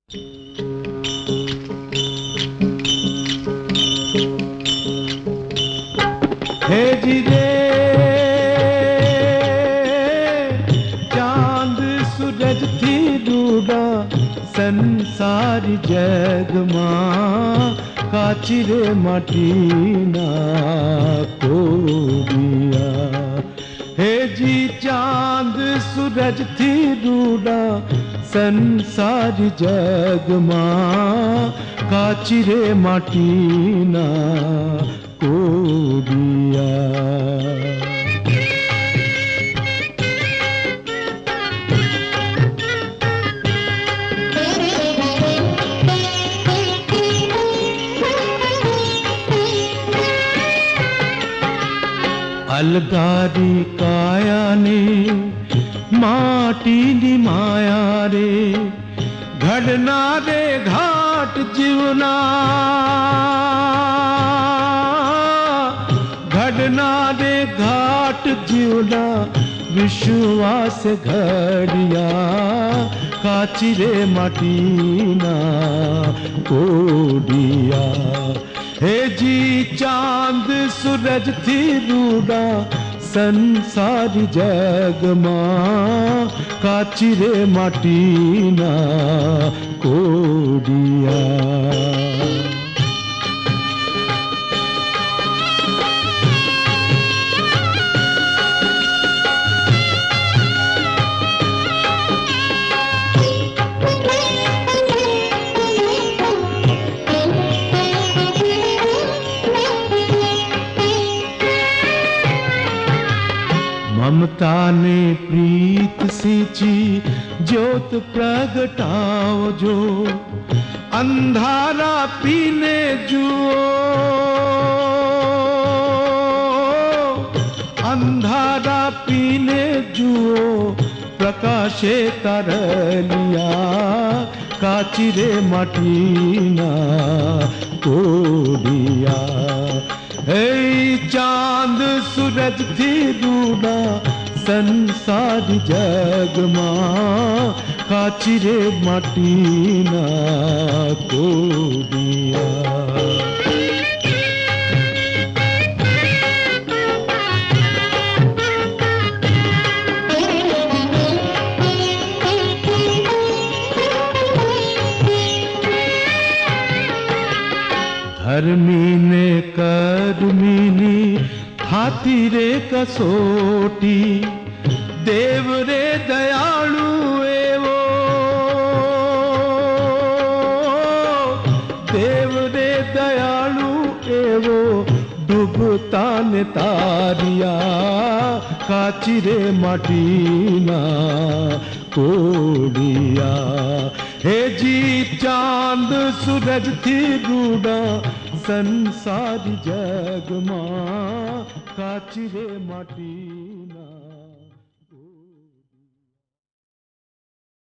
हे जी रे चांद सूरज थी रूड़ा संसारी जग मां काचिरे माटी ना कोरिया। हे जी चांद सूरज थी रूड़ा संसारी जग मां काचिरे माटी ना कोरिया। अलगारी काया ने माटी नी माया रे घड़ना रे घाट जीवना घड़ना रे घाट जीवना विश्वास घड़िया काचिरे माटी ना कोडिया। हे जी चांद सूरज थी रूड़ा संसारी जग मां काचिरे माटी ना कोडिया। ममता ने प्रीत सींची ज्योत प्रगटाओ जो अंधारा पीने जुओ अंधारा पीने जुओ प्रकाशे तरलिया काचिरे माटी ना कोडिया। हे चांद सूरज थी रूड़ा संसारी जग मां काचिरे माटी ना कोडिया। धर्मी ने कर्मिनी हाथी रे कसोटी देव रे दयालु एवो देव रे दयालु एवो डूबता ने तारिया काचिरे माटी ना कोडिया। हे जी चांद सूरज थी रूड़ा संसारी जग मां काचिरे माटी ना